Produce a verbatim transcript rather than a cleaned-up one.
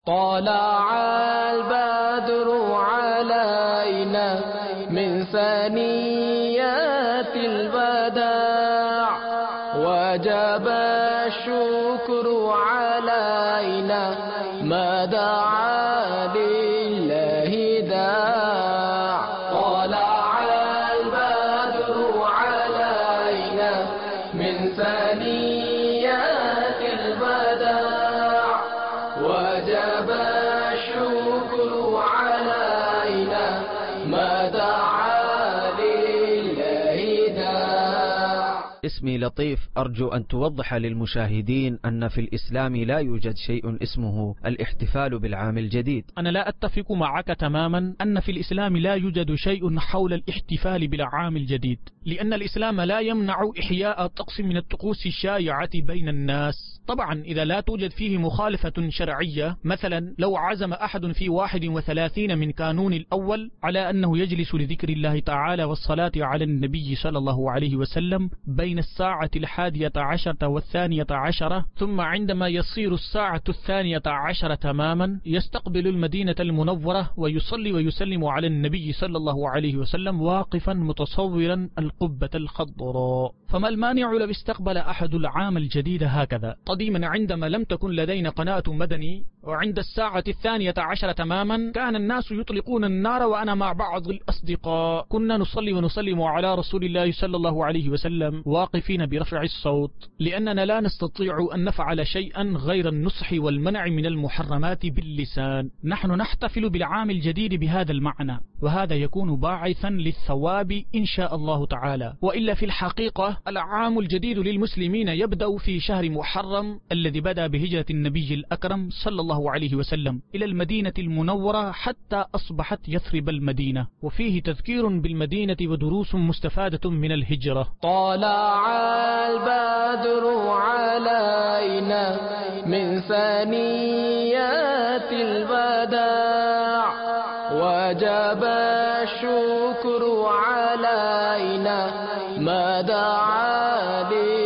طلع البدر علينا من ثنيات الوداع وجب الشكر علينا ما دعا لله داع. طلع البدر علينا من ثنيات الوداع وجب الشكر علينا ما دعا لله داع. اسمي لطيف، أرجو أن توضح للمشاهدين أن في الإسلام لا يوجد شيء اسمه الاحتفال بالعام الجديد. أنا لا أتفق معك تماما أن في الإسلام لا يوجد شيء حول الاحتفال بالعام الجديد، لأن الإسلام لا يمنع إحياء طقس من الطقوس الشائعة بين الناس. طبعا إذا لا توجد فيه مخالفة شرعية، مثلا لو عزم أحد في واحد وثلاثين من كانون الأول على أنه يجلس لذكر الله تعالى والصلاة على النبي صلى الله عليه وسلم بين الساعة الحادية عشرة والثانية عشرة، ثم عندما يصير الساعة الثانية عشرة تماما يستقبل المدينة المنورة ويصلي ويسلم على النبي صلى الله عليه وسلم واقفا متصورا القبة الخضراء. فما المانع لو استقبل أحد العام الجديد هكذا؟ قديما عندما لم تكن لدينا قناة مدني وعند الساعة الثانية عشرة تماما كان الناس يطلقون النار، وأنا مع بعض الأصدقاء كنا نصلي ونسلم على رسول الله صلى الله عليه وسلم واقفين برفع الصوت، لأننا لا نستطيع أن نفعل شيئا غير النصح والمنع من المحرمات باللسان. نحن نحتفل بالعام الجديد بهذا المعنى، وهذا يكون باعثا للثواب إن شاء الله تعالى. وإلا في الحقيقة العام الجديد للمسلمين يبدأ في شهر محرم الذي بدأ بهجرة النبي الأكرم صلى الله عليه وسلم إلى المدينة المنورة حتى أصبحت يثرب المدينة، وفيه تذكير بالمدينة ودروس مستفادة من الهجرة. طلع البدر علينا من ثنيات الوداع وجب الشكر علينا ما دعا لله